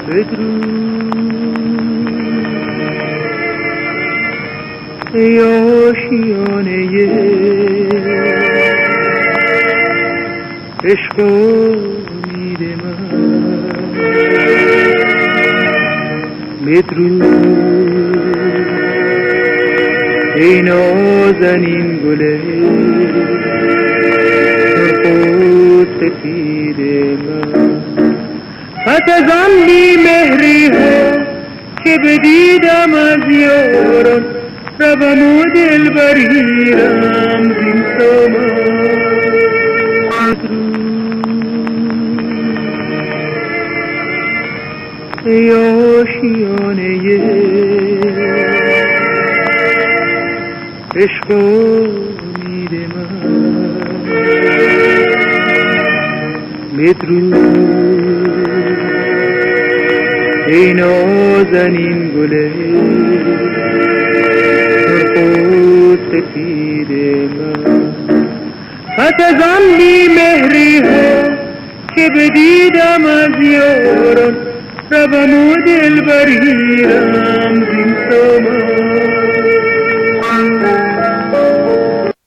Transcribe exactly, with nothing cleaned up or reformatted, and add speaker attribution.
Speaker 1: ای آشیانه عشق و امید من، بدرود ای نازنین گل سرخ و سفید من. پس از آن بی مهری ها که بدیدم از یاران، روم و دل بریرم زین سامان. ای آشیانه عشق و امید من، بدرود ای نازنین گل سرخ و سفید من. پس از آن بی مهری ها که بدیدم از یاران، روم و دل بریرم